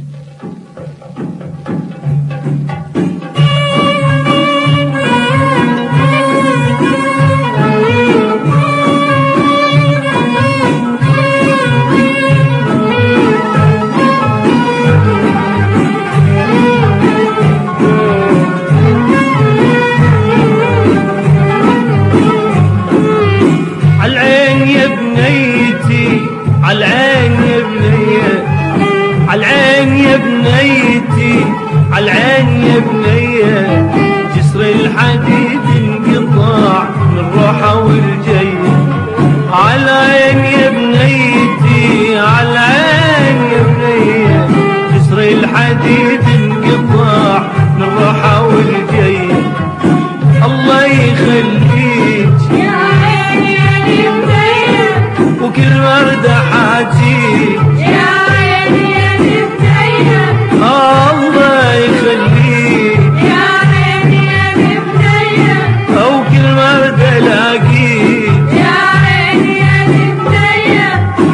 عالعين يا بنية، عالعين يا بنيتي، عالعين يا بنية، جسر الحديد انقطع من الروحة والجاية. عالعين يا بنيتي، عالعين يا بنية، جسر الحديد انقطع من الروحة والجاية. الله يخليك يا عيني يا بنية، وكل وردة حاجيك يا عيني يا بنية، الله يخليك يا عيني يا بنية، أو كل وردة لاقيك يا عيني يا بنية.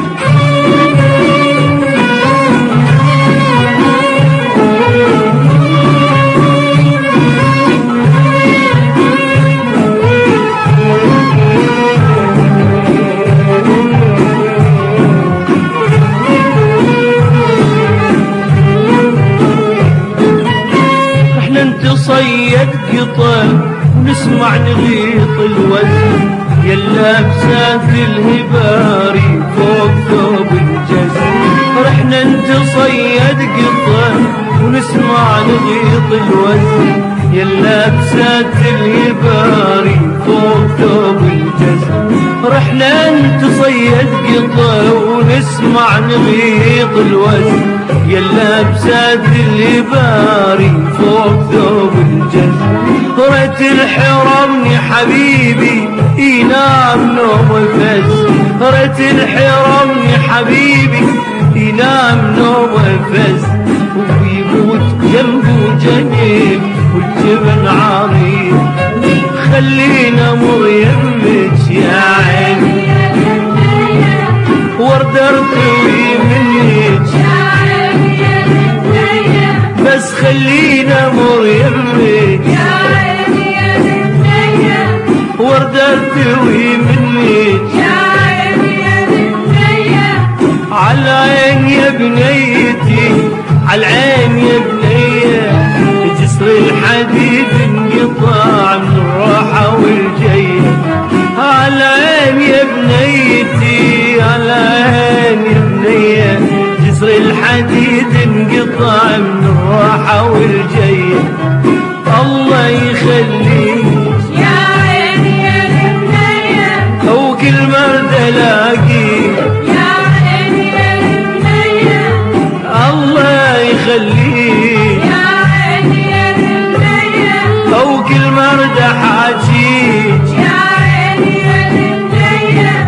صيد قطن ونسمع نغيط الوزن، يلا بسات الهباري فوق ثوب الجزم. رحنا نتصيد قطن ونسمع نغيط الوزن، يلا بسات الهباري فوق ثوب الجزم. رحنا نتصيد قطن ونسمع نغيط الوزن، يلا بسات الهباري فوق ثوب الجزم. ريت الحرمني حبيبي ينام نوم الفز، ريت الحرمني حبيبي ينام نوم الفز، ويموت جنبه جنين والجبن عريض. خلينا مر يمك يا عيني وردة ارتوي منك، بس خلينا مر يمك يا عيني يا بنية، وردة ارتوي منك. يا عيني يا بنية، عالعين يا بنيتي، عالعين يا بنية، جسر الحديد انقطع من الروحة والجاية. عالعين يا بنيتي، عالعين يا بنية، جسر الحديد انقطع من الروحة والجاية. الله يخليك يا عيني يا بنية، أو كل مرد الاقيك يا عيني يا بنية، الله يخليك يا عيني يا بنية، أو كل مرد حاجيك يا عيني يا بنية.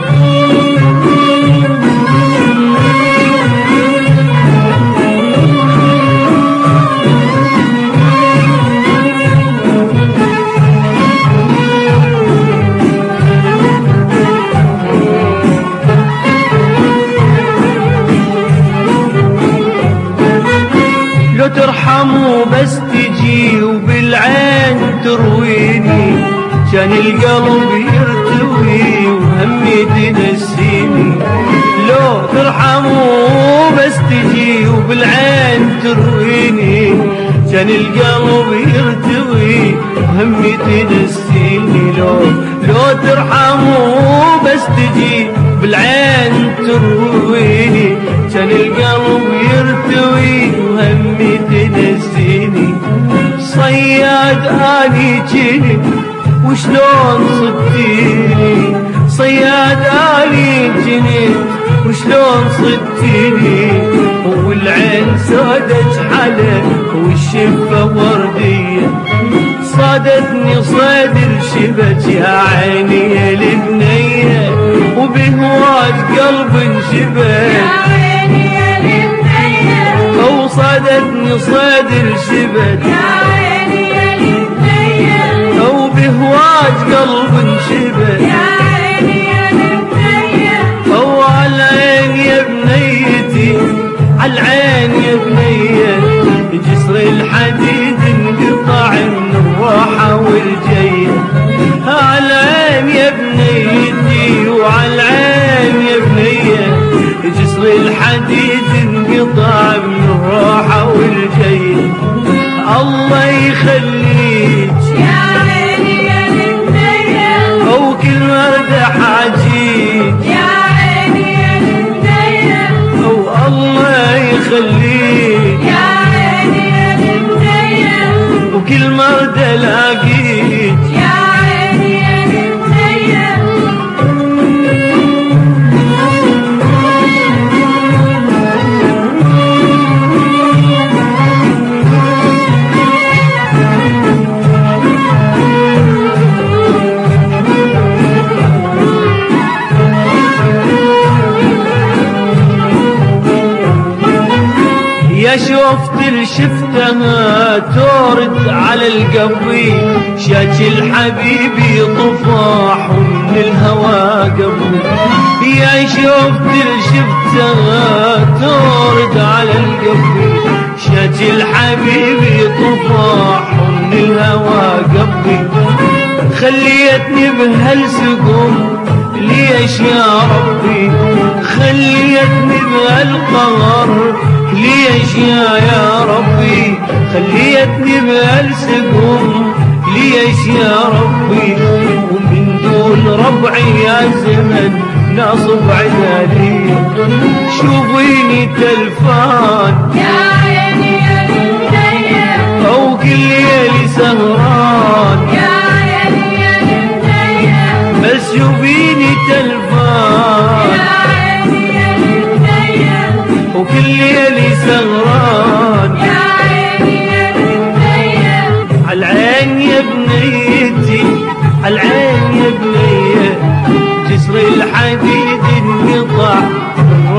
لو ترحموا بس تجي وبالعين ترويني، كان القلب يرتوي وهمي تنسيني. لو ترحموا بس تجي وبالعين ترويني، كان القلب يرتوي وهمي تنسيني. لو ترحموا بس تجي بالعين ترويني، كان القلب يرتوي وهمي تنسيني. صياد اني جنت وشلون صدتيني، صياد اني جنت وشلون صدتيني. والعين سادت حلا والشفة وردية، صادتني صيد الشبك يا عيني يا البنية، وبهواك قلب انشبك يا عيني يا بنية، أو صادتني صيد الشبك، يا عيني يا بنية، أو بهواك قلب انشبك. يا عيني يا بنية، أو عالعين يا بنيتي، عالعين يا بنيتي، بنية جسر الحديد انقطع من الراحة والجية. عالعين يا بنيتي وعالعين يا بنية جسر الحديد انقطع من الراحة والجية. الله يخليك يا عيني يا البنية او كل وردة حاجيك يا عيني يا البنية او الله يخليك يا عيني يا البنية وكل وردة لاقيك. يا عيني يا البنية يا شوفت شفتها تورد على القبي شاج الحبيب طفاح من الهوى قبلي. يا شوفت شفتها تورد على القبي شاج الحبيب طفاح من الهوى قبلي. خليتني بهالسقوم ليش يا ربي خليتني بهالقهر ليش يا ربي خليتني بهالسقوم ليش يا ربي. ومن دون ربعي يا زمن ناصب عدالي شوفيني تلفان يا عيني يا البنية او كل ليلي سهران يا عيني يا البنية بس شوفيني تلفان يا عيني يا البنية وكل ليلي سهران. يا عيني يا البنية عالعين يا بنيتي عالعين يا بنية جسر الحديد انقطع